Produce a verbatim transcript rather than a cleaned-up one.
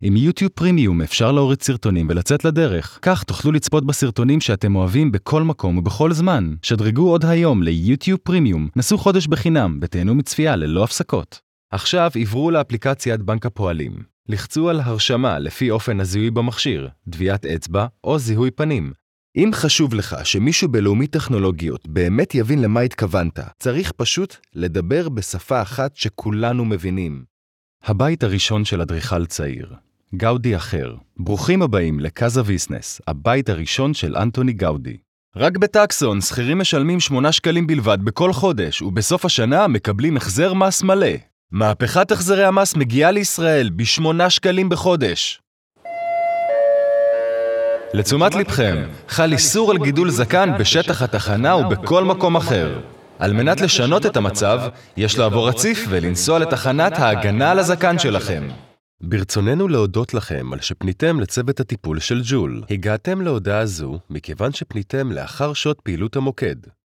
עם יוטיוב פרימיום אפשר להוריד סרטונים ולצאת לדרך. כך תוכלו לצפות בסרטונים שאתם אוהבים בכל מקום ובכל זמן. שדרגו עוד היום ליוטיוב פרימיום, נסו חודש בחינם ותהנו מצפייה ללא הפסקות. עכשיו עברו לאפליקציית בנק הפועלים. לחצו על הרשמה לפי אופן הזיהוי במכשיר, דביעת אצבע או זיהוי פנים. אם חשוב לך שמישהו בלאומי טכנולוגיות באמת יבין למה התכוונת, צריך פשוט לדבר בשפה אחת שכולנו מבינים. הבית הראשון של אדריכל צעיר. גאודי אחר. ברוכים הבאים לקאזה ויסנס, הבית הראשון של אנטוני גאודי. רק בטקסון שכירים משלמים שמונה שקלים בלבד בכל חודש, ובסוף השנה מקבלים החזר מס מלא. מהפכת החזרי המס מגיעה לישראל בשמונה שקלים בחודש. לתשומת לבכם, חל איסור על גידול זקן בשטח התחנה ובכל מקום אחר. על מנת לשנות את המצב, יש לעבור רציף ולנסוע לתחנת ההגנה על הזקן שלכם. ברצוננו להודות לכם על שפניתם לצוות הטיפול של ג'ול. הגעתם להודעה זו מכיוון שפניתם לאחר שעות פעילות המוקד.